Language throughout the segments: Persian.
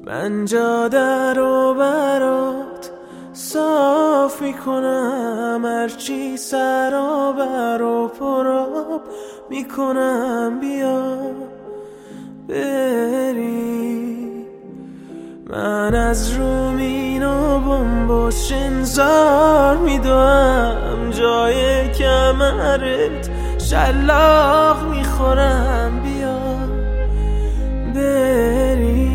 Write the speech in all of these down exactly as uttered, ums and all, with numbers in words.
من جاده رو برات صاف میکنم، هرچی سرابر و پراب میکنم، بیا بری. من از رومین و بمب شنزار میدوام، جای کمرت شلاق میخورم، بیا بری.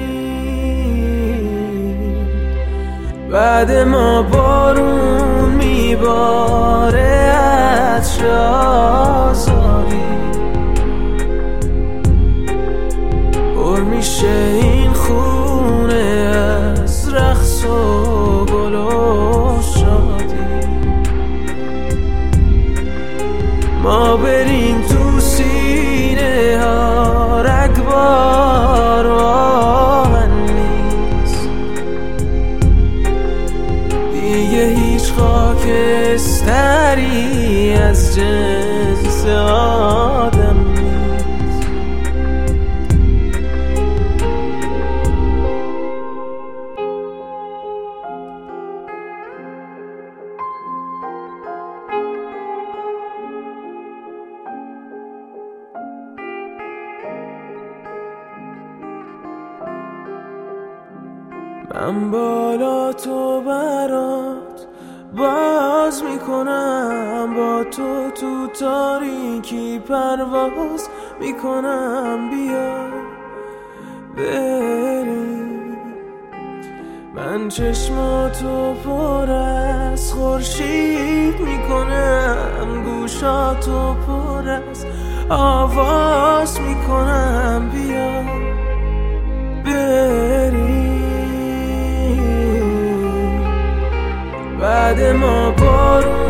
بعد ما بارون میباره از آزادی، پر میشه این خونه از رقص و گل و شادی. ما بریم تو سینه ها رگبار و آهن نیست، دیگه هیچ خاکستری از جنس آدم نیست. من بالا تو برات باز میکنم، با تو تو تاریکی پرواز میکنم، بیا بری. من چشماتو پر از خورشید میکنم، گوشاتو پر از آواز میکنم، بیا بری. بعد ما بارون